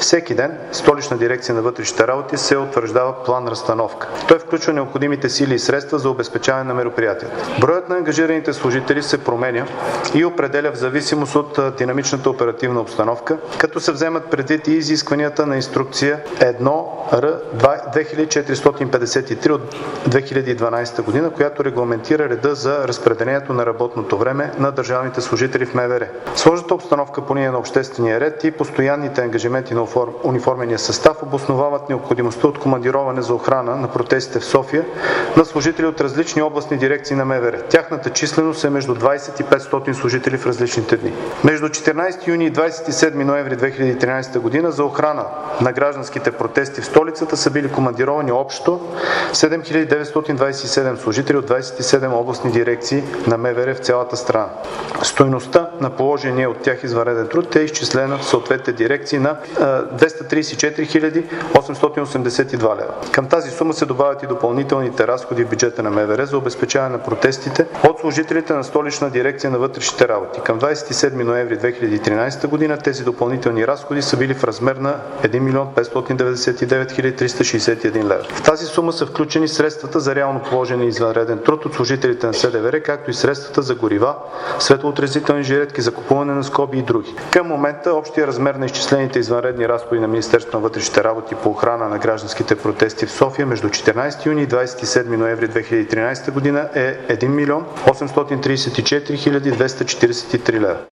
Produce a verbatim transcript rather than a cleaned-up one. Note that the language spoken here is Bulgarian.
Всеки ден Столична дирекция на вътрешните работи се утвърждава план разстановка. Той включва необходимите сили и средства за обезпечаване на мероприятията. Броят на ангажираните служители се променя и определя в зависимост от динамичната оперативна обстановка, като се вземат предвид и изискванията на инструкция едно Р две хиляди четиристотин петдесет и три от две хиляди и дванадесета година, която регламентира реда за разпределението на работното време на държавните служители в МВР. Сложната обстановка по линия на обществения ред и постоянните ангажименти на униформения състав обосновават необходимостта от командироване за охрана на протестите в София на служители от различни областни дирекции на МВР. Тяхната численост е между двадесет и петстотин служители в различните дни. Между четиринадесети юни и двадесет и седми ноември две хиляди и тринадесета година за охрана на гражданските протести в столицата са били командировани общо седем хиляди деветстотин двадесет и седем служители от двадесет и седем областни дирекции на МВР в цялата страна. Стойността на положения от тях извънреден труд е изчислена в съответните дирекции на двеста тридесет и четири хиляди осемстотин осемдесет и два лева. Към тази сума се добавят и допълнителните разходи в бюджета на МВР за обезпечаване на протестите от служителите на Столична дирекция на вътрешните работи. Към двадесет и седми ноември две хиляди и тринадесета година тези допълнителни разходи са били в размер на един милион петстотин деветдесет и девет хиляди триста шестдесет и един лева. В тази сума са включени средствата за реално положен извънреден труд от служителите на СДВР, както и средствата за горива, светлоотразителни жилетки, закупуване на скоби и други. Към момента общия размер на изчислените извънредни разходи на Министерството на вътрешните работи по охрана на гражданските протести в София между четиринадесети юни и двадесет и седми ноември две хиляди и тринадесета година е един милион осемстотин тридесет и четири хиляди двеста четиридесет и три лева.